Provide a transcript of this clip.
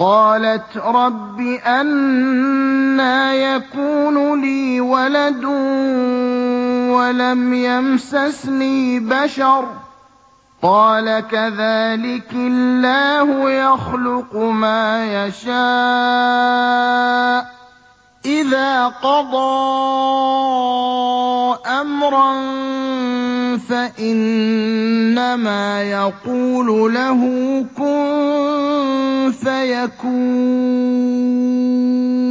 قَالَتْ رَبِّ أَنَّىٰ يَكُونُ لِي وَلَدٌ وَلَمْ يَمْسَسْنِي بَشَرٌ ۖ قَالَ كَذَٰلِكِ اللَّهُ يَخْلُقُ مَا يَشَاءُ ۚ إِذَا قَضَىٰ أَمْرًا فَإِنَّمَا يَقُولُ لَهُ كُن فَيَكُونُ